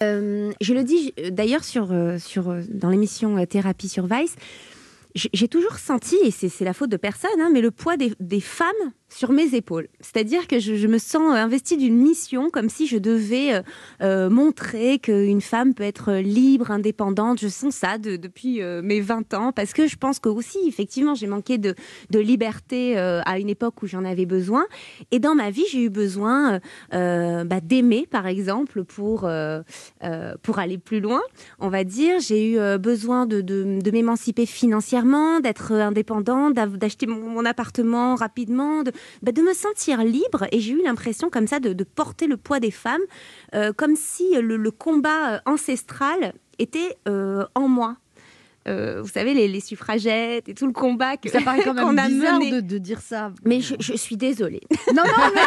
Je le dis d'ailleurs dans l'émission Thérapie sur Vice, j'ai toujours senti, et c'est la faute de personne, mais le poids des femmes sur mes épaules. C'est-à-dire que je me sens investie d'une mission, comme si je devais montrer qu'une femme peut être libre, indépendante. Je sens ça depuis mes 20 ans, parce que je pense que aussi, effectivement, j'ai manqué de liberté à une époque où j'en avais besoin. Et dans ma vie, j'ai eu besoin d'aimer, par exemple, pour aller plus loin, on va dire. J'ai eu besoin de m'émanciper financièrement, d'être indépendante, d'acheter mon appartement rapidement, de me sentir libre. Et j'ai eu l'impression comme ça de porter le poids des femmes, comme si le combat ancestral était en moi. Vous savez, les suffragettes et tout le combat ça paraît quand même bizarre mené. de dire ça. Mais je suis désolée. Non, mais...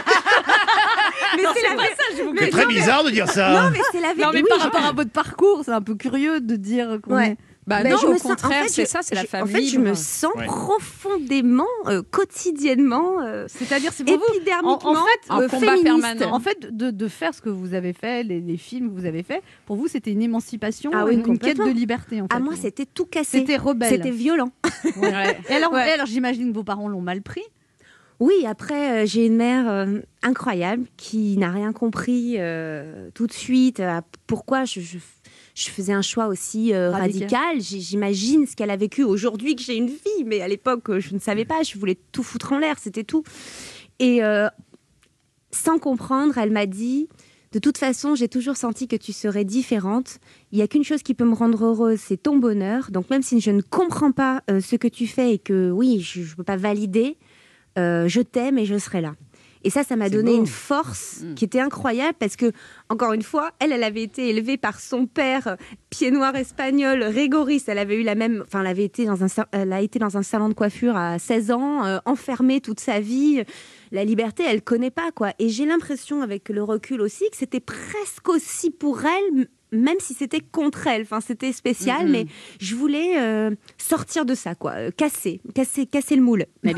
C'est très bizarre de dire ça. Non, mais c'est la vérité. Non, mais par rapport à votre parcours, c'est un peu curieux de dire qu'on est... non, au contraire, c'est ça, c'est la femme libre. En fait, je me sens profondément, quotidiennement, c'est-à-dire, c'est pour épidermiquement, un combat permanent. En fait, de faire ce que vous avez fait, les films que vous avez fait, pour vous, c'était une émancipation, une quête de liberté. En fait. Moi, c'était tout cassé. C'était rebelle. C'était violent. Et alors, j'imagine que vos parents l'ont mal pris. Oui, après, j'ai une mère incroyable qui n'a rien compris tout de suite. Pourquoi je faisais un choix aussi radical. J'imagine ce qu'elle a vécu aujourd'hui, que j'ai une vie. Mais à l'époque, je ne savais pas. Je voulais tout foutre en l'air, c'était tout. Et sans comprendre, elle m'a dit... De toute façon, j'ai toujours senti que tu serais différente. Il n'y a qu'une chose qui peut me rendre heureuse, c'est ton bonheur. Donc même si je ne comprends pas ce que tu fais et que, oui, je ne peux pas valider, je t'aime et je serai là. Et ça m'a donné une force qui était incroyable parce que, encore une fois, elle avait été élevée par son père, pied noir espagnol, rigoriste. Elle avait eu elle a été dans un salon de coiffure à 16 ans, enfermée toute sa vie. La liberté, elle connaît pas, quoi. Et j'ai l'impression, avec le recul aussi, que c'était presque aussi pour elle, même si c'était contre elle. Enfin, c'était spécial, mais je voulais sortir de ça, quoi. Casser le moule.